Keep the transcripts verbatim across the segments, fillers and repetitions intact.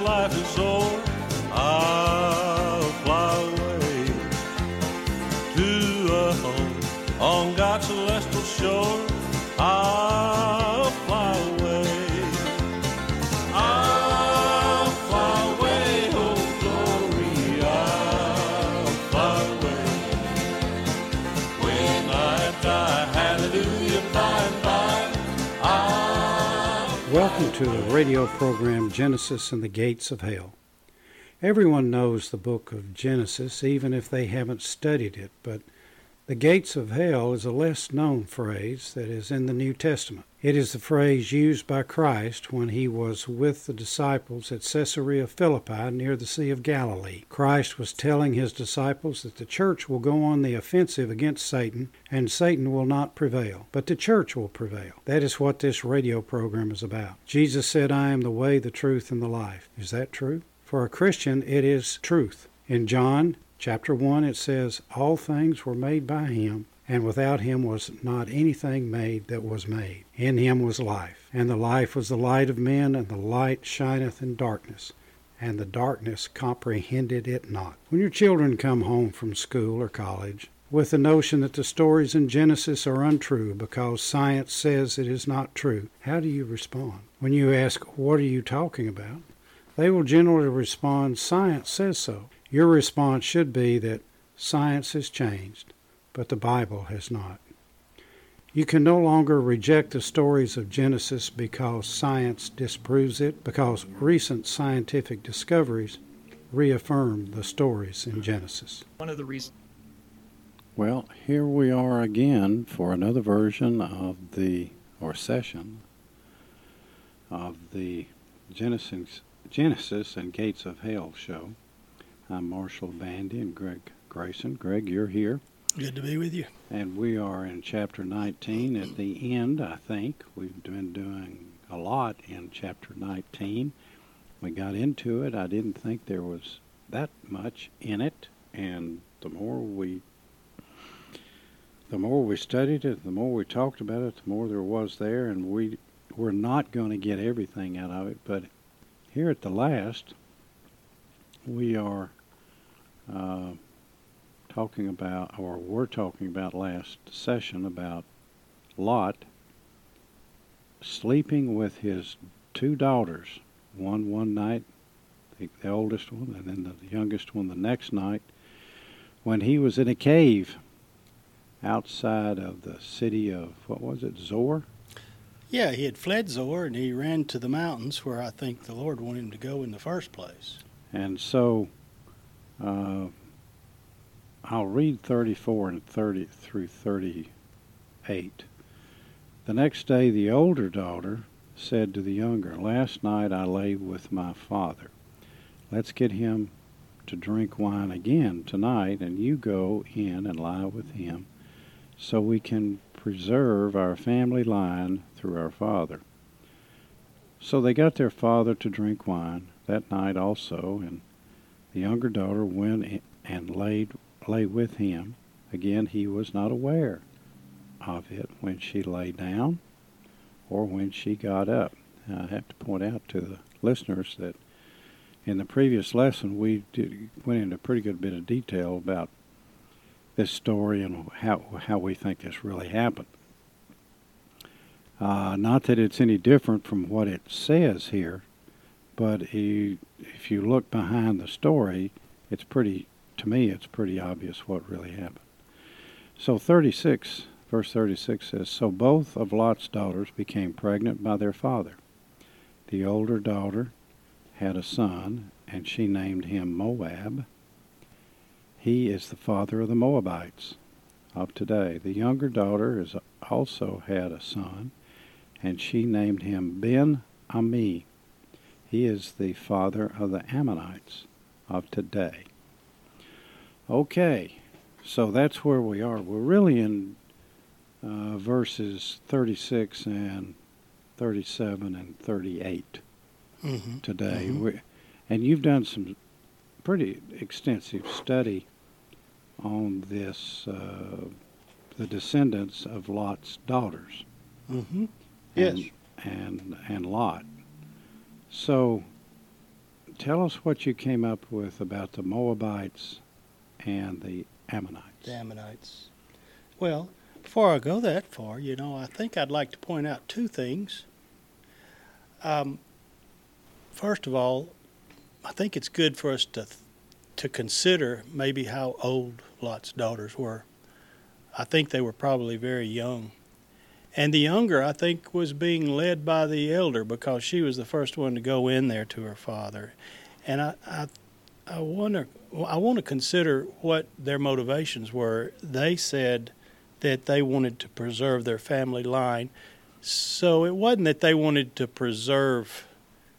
life is o'er, I'll fly away to a home on God's celestial shore. I'll fly away. I'll fly away, oh glory, I'll fly away. When I die, hallelujah, by and by, I'll... Welcome to the radio program Genesis and the Gates of Hell. Everyone knows the book of Genesis, even if they haven't studied it, but the gates of hell is a less known phrase that is in the New Testament. It is the phrase used by Christ when he was with the disciples at Caesarea Philippi near the Sea of Galilee. Christ was telling his disciples that the church will go on the offensive against Satan, and Satan will not prevail, but the church will prevail. That is what this radio program is about. Jesus said, "I am the way, the truth, and the life." Is that true? For a Christian, it is truth. In John chapter one, it says, "All things were made by him, and without him was not anything made that was made. In him was life, and the life was the light of men, and the light shineth in darkness, and the darkness comprehended it not." When your children come home from school or college with the notion that the stories in Genesis are untrue because science says it is not true, how do you respond? When you ask, "What are you talking about?" they will generally respond, "Science says so." Your response should be that science has changed, but the Bible has not. You can no longer reject the stories of Genesis because science disproves it, because recent scientific discoveries reaffirm the stories in Genesis. One of the reasons. Well, here we are again for another version of the, or session, of the Genesis, Genesis and Gates of Hell show. I'm Marshall Bandy and Greg Grayson. Greg, you're here. Good to be with you. And we are in chapter nineteen at the end, I think. We've been doing a lot in chapter nineteen. We got into it. I didn't think there was that much in it. And the more we the more we studied it, the more we talked about it, the more there was there. And we, we're not going to get everything out of it. But here at the last, we are Uh, talking about, or we're talking about last session about Lot sleeping with his two daughters, one one night, the, the oldest one, and then the youngest one the next night, when he was in a cave outside of the city of, what was it, Zoar? Yeah, he had fled Zoar, and he ran to the mountains where I think the Lord wanted him to go in the first place. And so Uh, I'll read thirty-four and thirty through thirty-eight. The next day the older daughter said to the younger, "Last night I lay with my father. Let's get him to drink wine again tonight, and you go in and lie with him, so we can preserve our family line through our father." So they got their father to drink wine that night also, and the younger daughter went and laid lay with him. Again, he was not aware of it when she lay down or when she got up. Now, I have to point out to the listeners that in the previous lesson we did, went into a pretty good bit of detail about this story and how how we think this really happened. Uh, not that it's any different from what it says here, but he, if you look behind the story, it's pretty, to me, it's pretty obvious what really happened. So thirty-six, verse thirty-six says, "So both of Lot's daughters became pregnant by their father. The older daughter had a son, and she named him Moab. He is the father of the Moabites of today. The younger daughter is also had a son, and she named him Ben-Ami. He is the father of the Ammonites of today." Okay, so that's where we are. We're really in uh, verses thirty-six and thirty-seven and thirty-eight mm-hmm. today. Mm-hmm. We, and you've done some pretty extensive study on this, uh, the descendants of Lot's daughters. Mm-hmm. Yes. And, and, and Lot. So tell us what you came up with about the Moabites and the Ammonites. The Ammonites. Well, before I go that far, you know, I think I'd like to point out two things. Um, first of all, I think it's good for us to to consider maybe how old Lot's daughters were. I think they were probably very young. And the younger, I think, was being led by the elder because she was the first one to go in there to her father. And I, I, I wonder, I want to consider what their motivations were. They said that they wanted to preserve their family line. So it wasn't that they wanted to preserve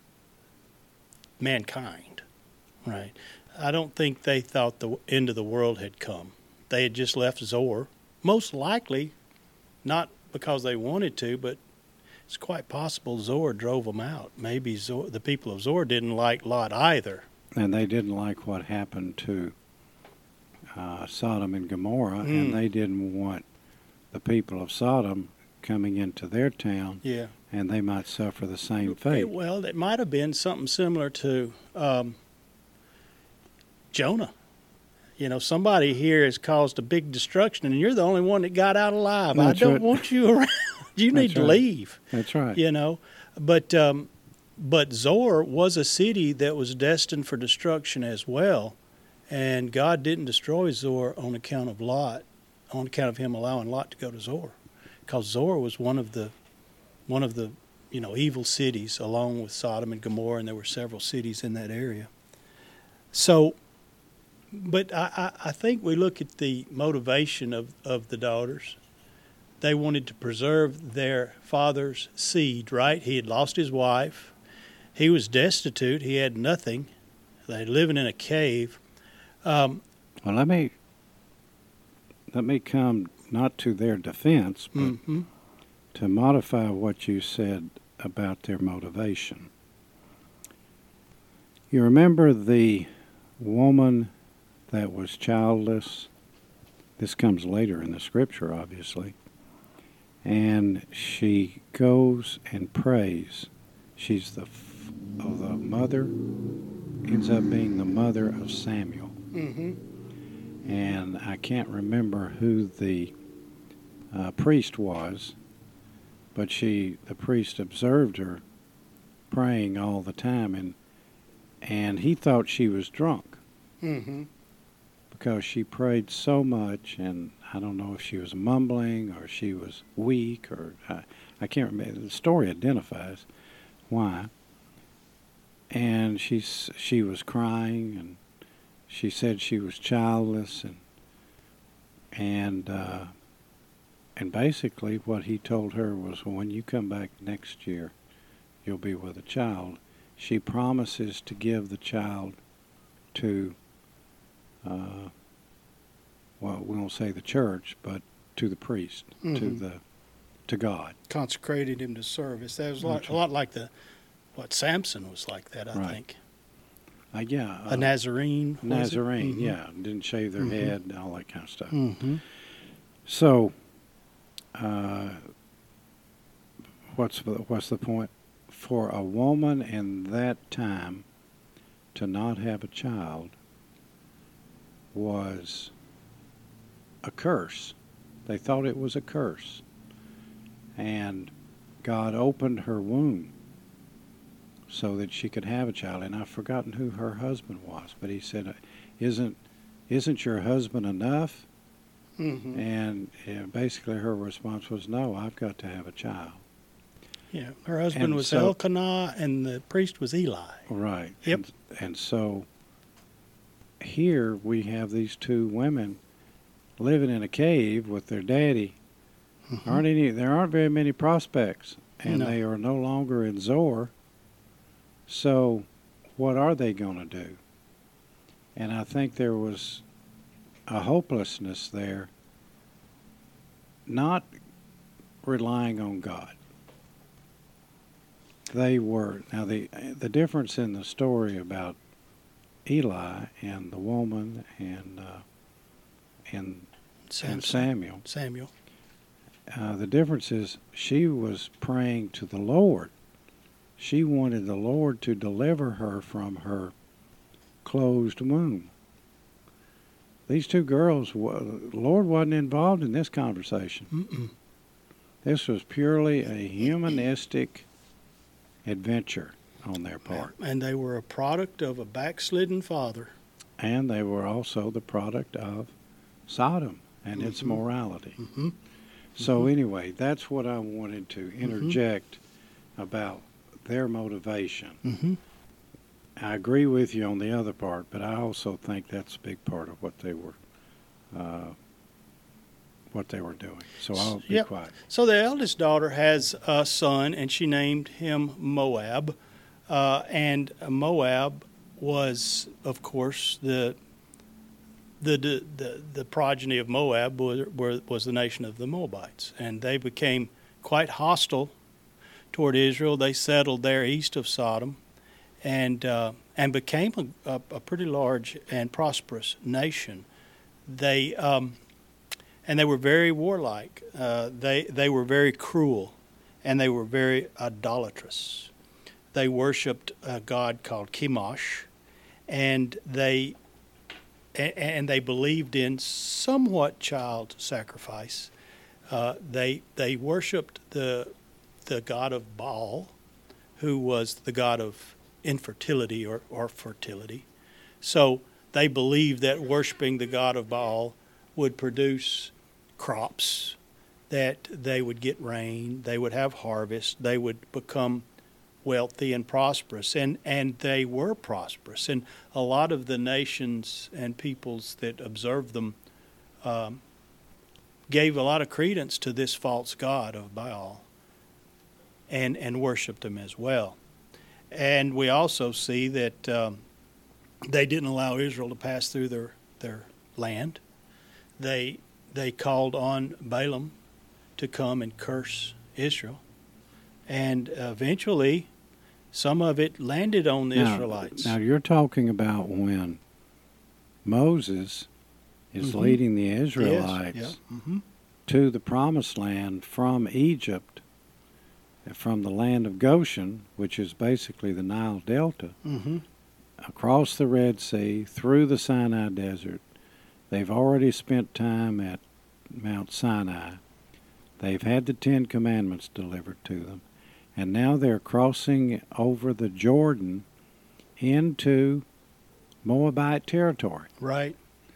mankind, right? I don't think they thought the end of the world had come. They had just left Zoar, most likely not because they wanted to, but it's quite possible Zoar drove them out. Maybe Zoar, the people of Zoar didn't like Lot either. And they didn't like what happened to uh, Sodom and Gomorrah, Mm. and they didn't want the people of Sodom coming into their town, Yeah. and they might suffer the same fate. It- well, it might have been something similar to um, Jonah. You know, somebody here has caused a big destruction, and you're the only one that got out alive. I That's don't right. want you around. You need That's to right. leave. That's right. You know, but um, but Zoar was a city that was destined for destruction as well, and God didn't destroy Zoar on account of Lot, on account of Him allowing Lot to go to Zoar, because Zoar was one of the one of the you know evil cities along with Sodom and Gomorrah, and there were several cities in that area. So. But I, I, I think we look at the motivation of, of the daughters. They wanted to preserve their father's seed, right? He had lost his wife. He was destitute. He had nothing. They were living in a cave. Um, Well, let me let me come not to their defense, but mhm. to modify what you said about their motivation. You remember the woman that was childless? This comes later in the scripture, obviously. And she goes and prays. She's the f- oh, the mother, ends up being the mother of Samuel. Mhm. And I can't remember who the uh, priest was, but she, the priest observed her praying all the time, and and he thought she was drunk. Mhm. Because she prayed so much, and I don't know if she was mumbling or she was weak, or I, I can't remember. The story identifies why. And she's she was crying, and she said she was childless, and and uh, and basically what he told her was, well, when you come back next year, you'll be with a child. She promises to give the child to. Uh, well, we won't say the church, but to the priest, to Mhm. the, to God. Consecrated him to service. That was a lot, That's a lot like the what Samson was like that, I Right. think. Uh, yeah, uh, A Nazarene. was it? Nazarene. Mhm. Yeah, didn't shave their Mhm. head and all that kind of stuff. Mhm. So, uh, what's the, what's the point? For a woman in that time to not have a child was a curse. They thought it was a curse. And God opened her womb so that she could have a child. And I've forgotten who her husband was, but he said, isn't isn't your husband enough? Mhm. And uh, basically her response was, no, I've got to have a child. Yeah. Her husband And was so- Elkanah, and the priest was Eli. Right. Yep. And, and so here we have these two women living in a cave with their daddy. Mhm. Aren't any? There aren't very many prospects, and No. they are no longer in Zoar. So, what are they going to do? And I think there was a hopelessness there, not relying on God. They were now the the difference in the story about Eli and the woman and uh, and, and Samson. Samuel. Samuel. Uh, the difference is she was praying to the Lord. She wanted the Lord to deliver her from her closed womb. These two girls, the Lord wasn't involved in this conversation. Mm-mm. This was purely a humanistic adventure on their part. And they were a product of a backslidden father. And they were also the product of Sodom and its Mm-hmm. morality. Mm-hmm. So anyway, that's what I wanted to interject mm-hmm. about their motivation. Mm-hmm. I agree with you on the other part, but I also think that's a big part of what they were uh, what they were doing. So I'll be Yep. quiet. So the eldest daughter has a son, and she named him Moab. Uh, and Moab was, of course, the the the the, the progeny of Moab was, was the nation of the Moabites, and they became quite hostile toward Israel. They settled there east of Sodom, and uh, and became a, a, a pretty large and prosperous nation. They um, and they were very warlike. Uh, they they were very cruel, and they were very idolatrous. They worshipped a god called Chemosh, and they and they believed in somewhat child sacrifice. Uh, they they worshipped the the god of Baal, who was the god of infertility or, or fertility. So they believed that worshiping the god of Baal would produce crops, that they would get rain, they would have harvest, they would become wealthy and prosperous, and, and they were prosperous. And a lot of the nations and peoples that observed them um, gave a lot of credence to this false god of Baal and, and worshipped him as well. And we also see that um, they didn't allow Israel to pass through their, their land. They they called on Balaam to come and curse Israel. And eventually, some of it landed on the now, Israelites. Now, you're talking about when Moses is mm-hmm. leading the Israelites yes. yeah. mm-hmm. to the promised land from Egypt, from the land of Goshen, which is basically the Nile Delta, Mm-hmm. across the Red Sea, through the Sinai Desert. They've already spent time at Mount Sinai. They've had the Ten Commandments delivered to them. And now they're crossing over the Jordan into Moabite territory. Right.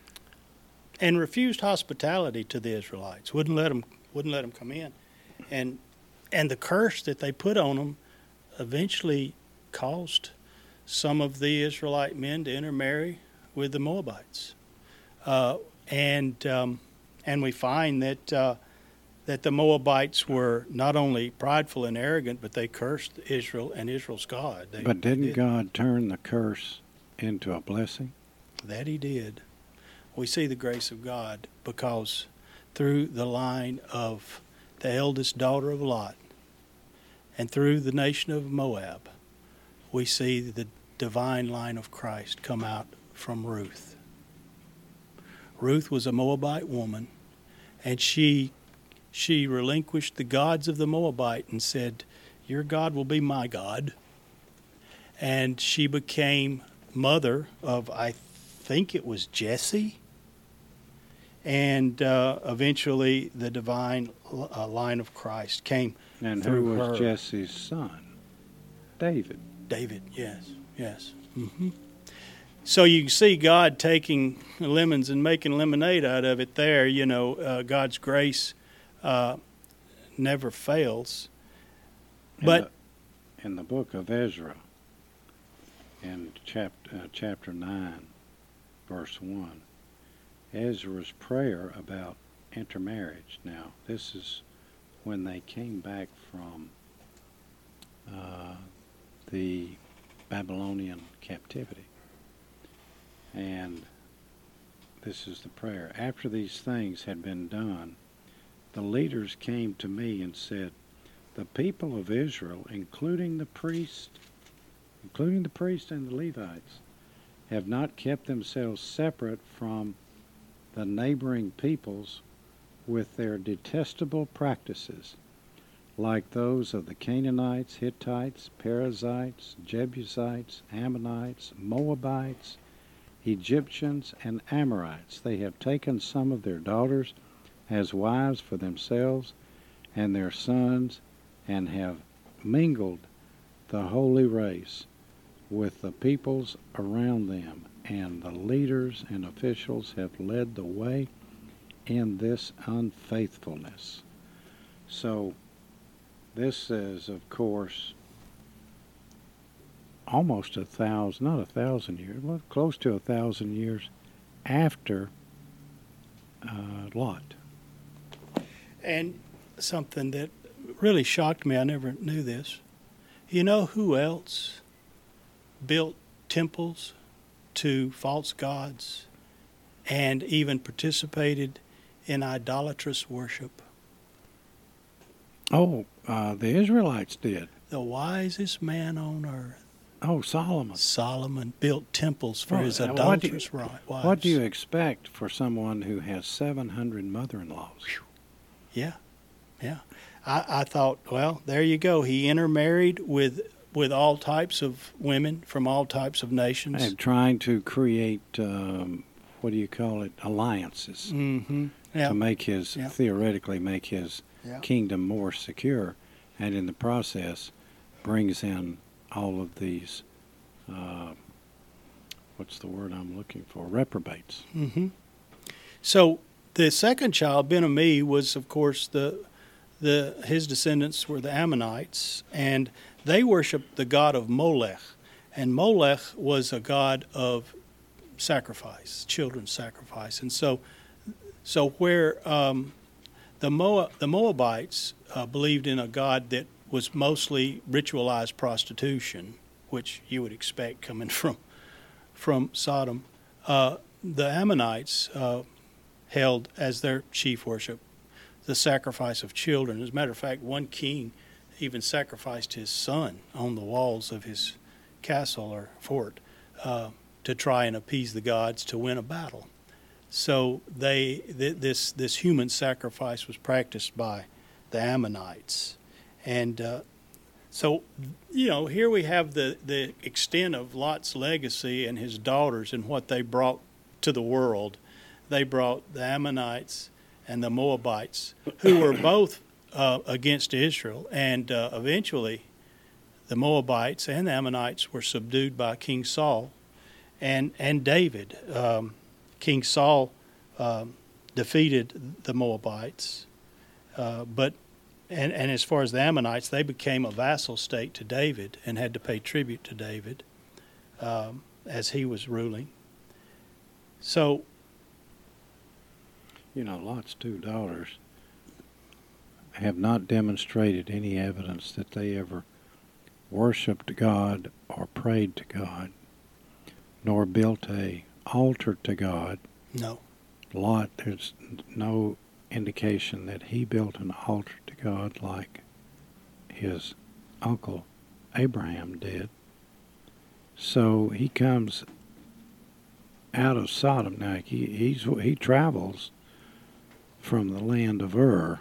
And refused hospitality to the Israelites. Wouldn't let them, wouldn't let them come in. And and the curse that they put on them eventually caused some of the Israelite men to intermarry with the Moabites. Uh, and um, and we find that uh, that the Moabites were not only prideful and arrogant, but they cursed Israel and Israel's God. They, But didn't did. God turn the curse into a blessing? That he did. We see the grace of God because through the line of the eldest daughter of Lot and through the nation of Moab, we see the divine line of Christ come out from Ruth. Ruth was a Moabite woman, and she she relinquished the gods of the Moabite and said, "Your God will be my God." And she became mother of, I think it was Jesse, and uh, eventually the divine uh, line of Christ came And through who was her. Jesse's son? David. David, yes, yes. Mm-hmm. So you can see God taking lemons and making lemonade out of it there. You know, uh, God's grace uh, never fails. In But the, in the book of Ezra, in chapter, uh, chapter nine, verse one, Ezra's prayer about intermarriage. Now, this is when they came back from uh, the Babylonian captivity. And this is the prayer. After these things had been done, the leaders came to me and said, the people of Israel, including the priest, including the priest and the Levites, have not kept themselves separate from the neighboring peoples with their detestable practices. like those of the Canaanites, Hittites, Perizzites, Jebusites, Ammonites, Moabites, Egyptians, and Amorites. They have taken some of their daughters as wives for themselves and their sons, and have mingled the holy race with the peoples around them, and the leaders and officials have led the way in this unfaithfulness. So this is, of course, almost a thousand, not a thousand years, well, close to a thousand years after uh, Lot. And something that really shocked me, I never knew this. You know who else built temples to false gods and even participated in idolatrous worship? Oh, uh, the Israelites did. The wisest man on earth, Oh, Solomon. Solomon, built temples for Oh, his uh, what do you- idolatrous ri- wives. What do you expect for someone who has seven hundred mother-in-laws? Yeah, yeah. I, I thought, well, there you go. He intermarried with with all types of women from all types of nations. And trying to create, um, what do you call it, alliances Mm-hmm. Yeah. to make his, Yeah. theoretically make his Yeah. kingdom more secure, and in the process brings in all of these, uh, what's the word I'm looking for, reprobates. Mm-hmm. So the second child, Ben-Ami, was of course the the his descendants were the Ammonites, and they worshipped the god of Molech, and Molech was a god of sacrifice, children's sacrifice, and so so where um, the Moab, the Moabites uh, believed in a god that was mostly ritualized prostitution, which you would expect coming from from Sodom. Uh, the Ammonites uh, held as their chief worship the sacrifice of children. As a matter of fact, one king even sacrificed his son on the walls of his castle or fort uh, to try and appease the gods to win a battle. So they th- this this human sacrifice was practiced by the Ammonites, and uh, so you know here we have the the extent of Lot's legacy and his daughters and what they brought to the world. They brought the Ammonites and the Moabites, who were both uh, against Israel, and uh, eventually the Moabites and the Ammonites were subdued by King Saul and and David. Um, King Saul um, defeated the Moabites, uh, but and and as far as the Ammonites, they became a vassal state to David and had to pay tribute to David um, as he was ruling. So. You know, Lot's two daughters have not demonstrated any evidence that they ever worshipped God or prayed to God, nor built a altar to God. No. Lot, there's no indication that he built an altar to God like his uncle Abraham did. So he comes out of Sodom. Now, he, he's, he travels from the land of Ur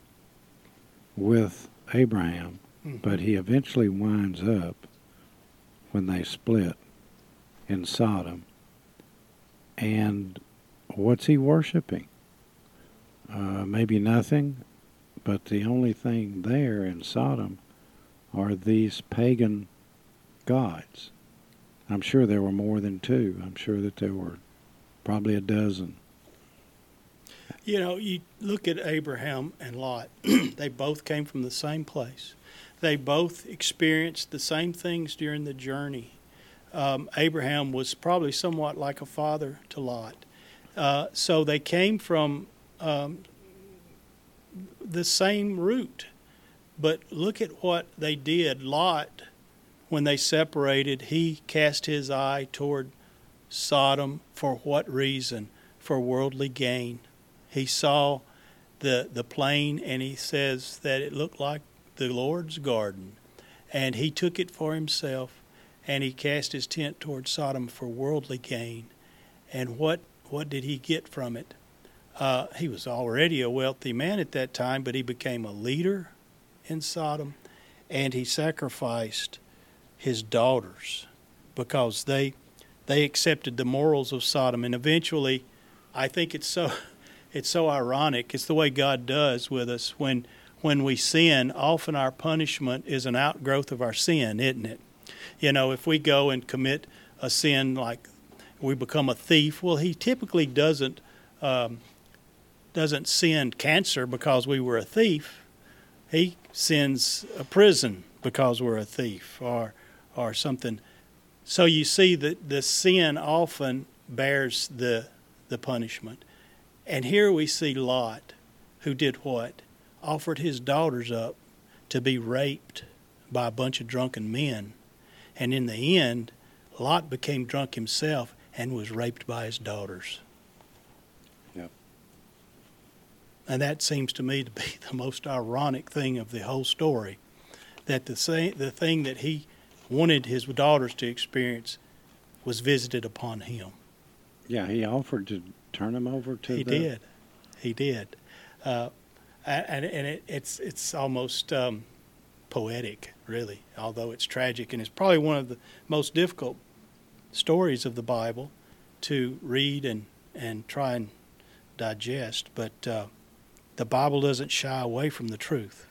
with Abraham, Mm-hmm. but he eventually winds up, when they split, in Sodom. And what's he worshiping? Uh, maybe nothing, but the only thing there in Sodom are these pagan gods. I'm sure there were more than two. I'm sure that there were probably a dozen. You know, you look at Abraham and Lot. They both came from the same place. They both experienced the same things during the journey. Um, Abraham was probably somewhat like a father to Lot. Uh, so they came from um, the same root. But look at what they did. Lot, when they separated, he cast his eye toward Sodom. For what reason? For worldly gain. He saw the the plain, and he says that it looked like the Lord's garden, and he took it for himself, and he cast his tent toward Sodom for worldly gain. And what what did he get from it? Uh, he was already a wealthy man at that time, but he became a leader in Sodom, and he sacrificed his daughters because they they accepted the morals of Sodom. And eventually, I think it's so it's so ironic. It's the way God does with us. When when we sin, often our punishment is an outgrowth of our sin, isn't it? You know, if we go and commit a sin like we become a thief, well, he typically doesn't um, doesn't send cancer because we were a thief. He sends a prison because we're a thief or or something. So you see that the sin often bears the the punishment. And here we see Lot, who did what? Offered his daughters up to be raped by a bunch of drunken men. And in the end, Lot became drunk himself and was raped by his daughters. Yep. And that seems to me to be the most ironic thing of the whole story, that the same, the thing that he wanted his daughters to experience was visited upon him. Yeah, he offered to turn them over to He the... did. He did. Uh, and and it, it's it's almost um, poetic, really, although it's tragic. And it's probably one of the most difficult stories of the Bible to read and, and try and digest. But uh, the Bible doesn't shy away from the truth.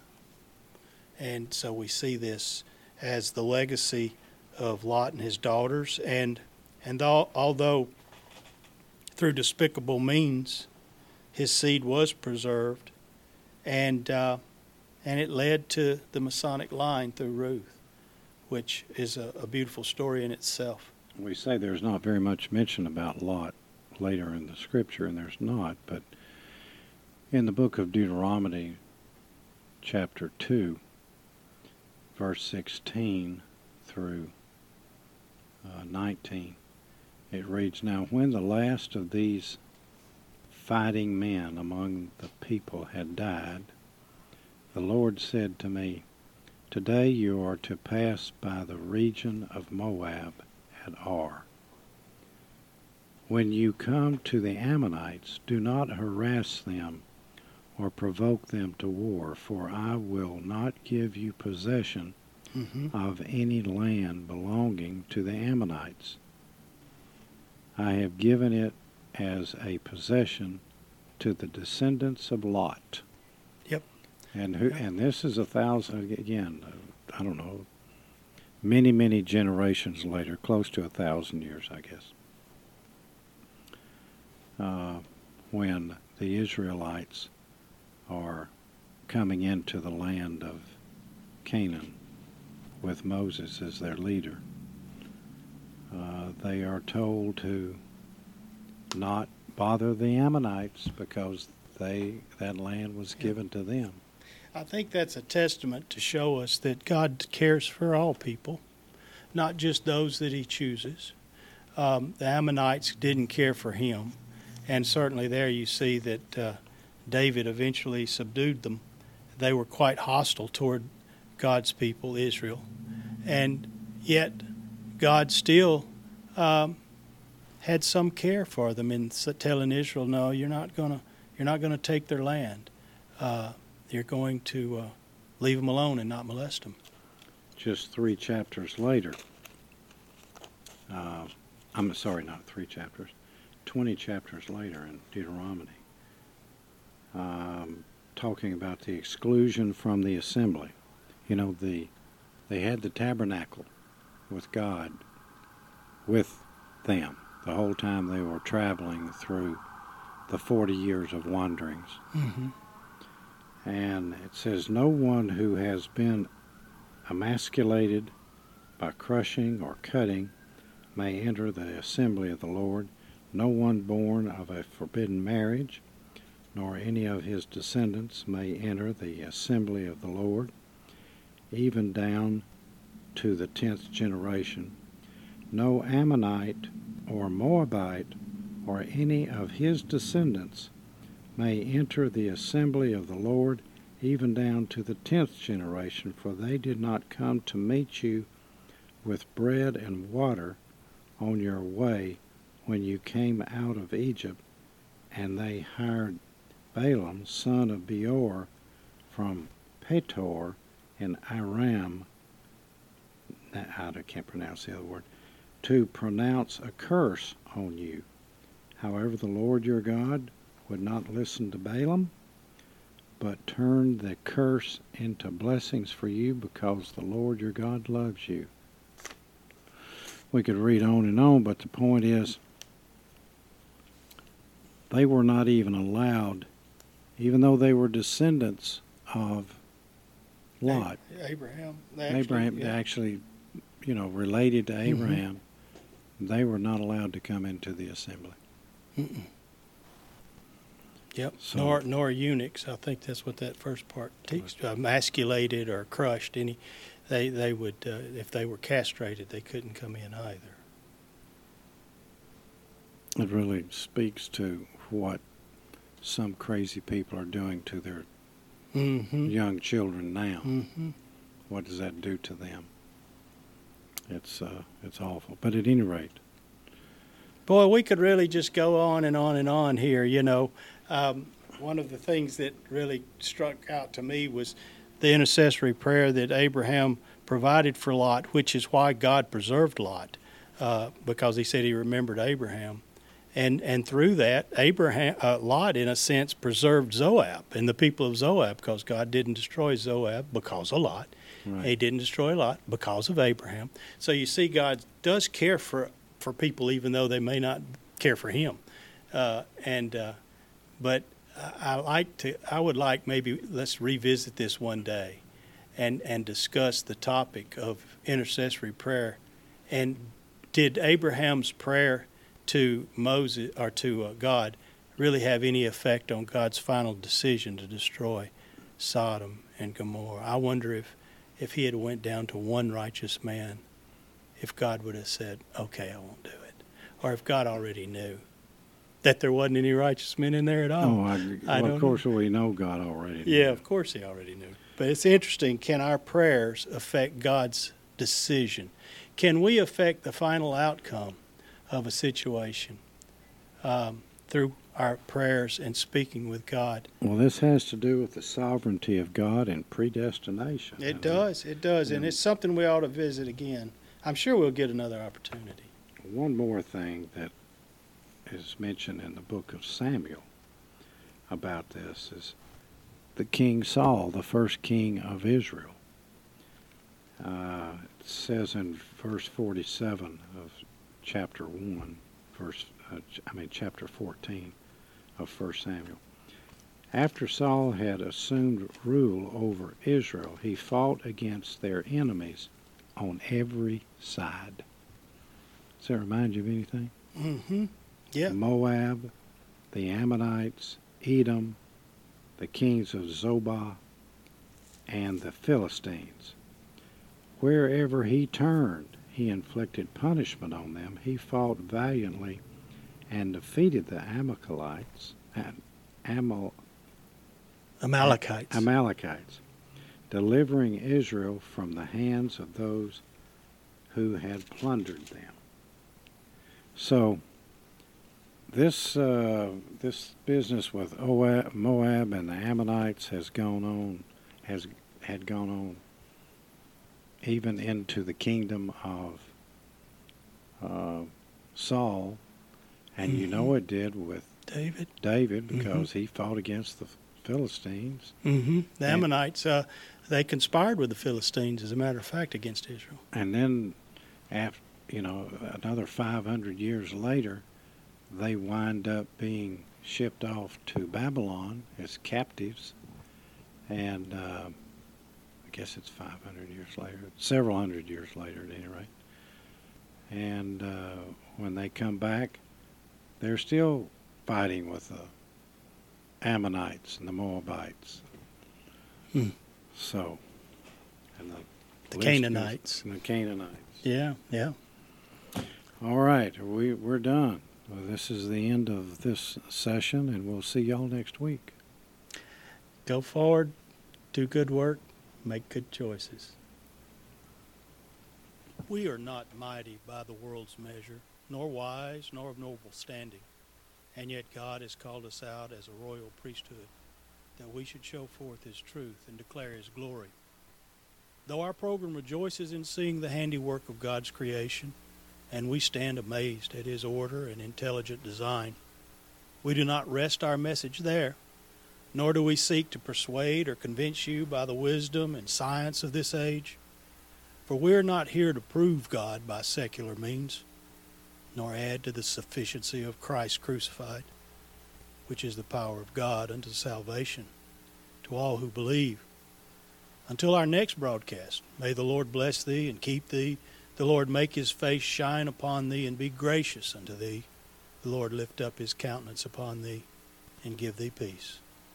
And so we see this as the legacy of Lot and his daughters. And, and al- although through despicable means his seed was preserved, and uh, and it led to the Masonic line through Ruth, which is a, a beautiful story in itself. We say there's not very much mention about Lot later in the Scripture, and there's not, but in the book of Deuteronomy, chapter two, verse sixteen through uh, nineteen, it reads, "Now when the last of these fighting men among the people had died, the Lord said to me, Today you are to pass by the region of Moab at Ar. When you come to the Ammonites, do not harass them or provoke them to war, for I will not give you possession Mm-hmm. of any land belonging to the Ammonites. I have given it as a possession to the descendants of Lot." Yep. And who? Yep. And this is a thousand again. uh, I don't know. Many, many generations later, close to a thousand years, I guess. Uh, when the Israelites are coming into the land of Canaan with Moses as their leader, uh, they are told to not bother the Ammonites because they that land was given to them. I think that's a testament to show us that God cares for all people, not just those that he chooses. Um, the Ammonites didn't care for him, and certainly there you see that uh, David eventually subdued them. They were quite hostile toward God's people, Israel, and yet God still um, had some care for them in telling Israel, "No, you're not gonna, you're not gonna take their land. Uh, you're going to uh, leave them alone and not molest them." Just three chapters later, uh, I'm sorry, not three chapters, twenty chapters later in Deuteronomy, um, talking about the exclusion from the assembly. You know, the they had the tabernacle with God with them the whole time they were traveling through the forty years of wanderings. Mm-hmm. And it says, "No one who has been emasculated by crushing or cutting may enter the assembly of the Lord, no one born of a forbidden marriage, nor any of his descendants may enter the assembly of the Lord, even down to the tenth generation. No Ammonite or Moabite or any of his descendants may enter the assembly of the Lord, even down to the tenth generation, for they did not come to meet you with bread and water on your way when you came out of Egypt, and they hired Balaam, son of Beor, from Petor, in Aram, I can't pronounce the other word, to pronounce a curse on you. However, the Lord your God would not listen to Balaam, but turned the curse into blessings for you because the Lord your God loves you. We could read on and on, but the point is, they were not even allowed, even though they were descendants of Lot. Abraham. They actually, Abraham, yeah. they actually, you know, related to Abraham, mm-hmm. they were not allowed to come into the assembly. Mm-mm. Yep. So, nor nor eunuchs. I think that's what that first part teaches. Uh, emasculated or crushed. Any, they they would uh, if they were castrated, they couldn't come in either. It really speaks to what some crazy people are doing to their mm-hmm. young children now. Mm-hmm. What does that do to them? It's uh, it's awful. But at any rate, boy, we could really just go on and on and on here. You know, um, one of the things that really struck out to me was the intercessory prayer that Abraham provided for Lot, which is why God preserved Lot, uh, because He said He remembered Abraham. And and through that, Abraham, uh, Lot, in a sense, preserved Zoab and the people of Zoab, because God didn't destroy Zoab because of Lot. right. He didn't destroy Lot because of Abraham. So you see, God does care for, for people, even though they may not care for Him. Uh, and uh, but I like to. I would like maybe let's revisit this one day, and and discuss the topic of intercessory prayer. And did Abraham's prayer to Moses or to uh, God really have any effect on God's final decision to destroy Sodom and Gomorrah? I wonder if, if he had went down to one righteous man, if God would have said, okay, I won't do it. Or if God already knew that there wasn't any righteous men in there at all. Oh, I, I well, don't of course know. We know God already knew. Yeah, of course he already knew. But it's interesting, can our prayers affect God's decision? Can we affect the final outcome of a situation um, through our prayers and speaking with God? Well, this has to do with the sovereignty of God and predestination. It I mean, does, it does, and yeah. it's something we ought to visit again. I'm sure we'll get another opportunity. One more thing that is mentioned in the book of Samuel about this is the King Saul, the first king of Israel. Uh, it says in verse forty-seven of chapter one, verse uh, I mean chapter fourteen of First Samuel. After Saul had assumed rule over Israel, he fought against their enemies on every side. Does that remind you of anything? Mm-hmm. Yeah. Moab, the Ammonites, Edom, the kings of Zobah, and the Philistines. Wherever he turned, he inflicted punishment on them. He fought valiantly and defeated the Amalekites, Amal, Amalekites. Amalekites, delivering Israel from the hands of those who had plundered them. So, this uh, this business with Moab and the Ammonites has gone on, has had gone on even into the kingdom of uh, Saul, and mm-hmm. you know it did with David. David because mm-hmm. he fought against the Philistines. Mm-hmm. The and, Ammonites, uh, they conspired with the Philistines, as a matter of fact, against Israel. And then, after you know, another five hundred years later, they wind up being shipped off to Babylon as captives, and uh, I guess it's five hundred years later, several hundred years later at any rate. And uh, when they come back, they're still fighting with the Ammonites and the Moabites. Hmm. So, and the, the Canaanites. And the Canaanites. Yeah, yeah. All right, we, we're done. Well, this is the end of this session, and we'll see y'all next week. Go forward, do good work, make good choices. We are not mighty by the world's measure, nor wise, nor of noble standing, and yet God has called us out as a royal priesthood, that we should show forth His truth and declare His glory. Though our program rejoices in seeing the handiwork of God's creation, and we stand amazed at His order and intelligent design, we do not rest our message there, nor do we seek to persuade or convince you by the wisdom and science of this age. For we are not here to prove God by secular means, nor add to the sufficiency of Christ crucified, which is the power of God unto salvation to all who believe. Until our next broadcast, may the Lord bless thee and keep thee. The Lord make His face shine upon thee and be gracious unto thee. The Lord lift up His countenance upon thee and give thee peace.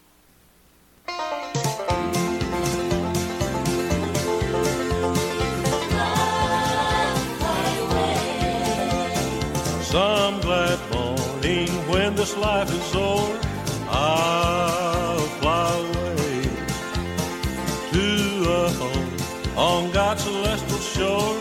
Some glad morning when this life is o'er, I'll fly away to a home on God's celestial shore.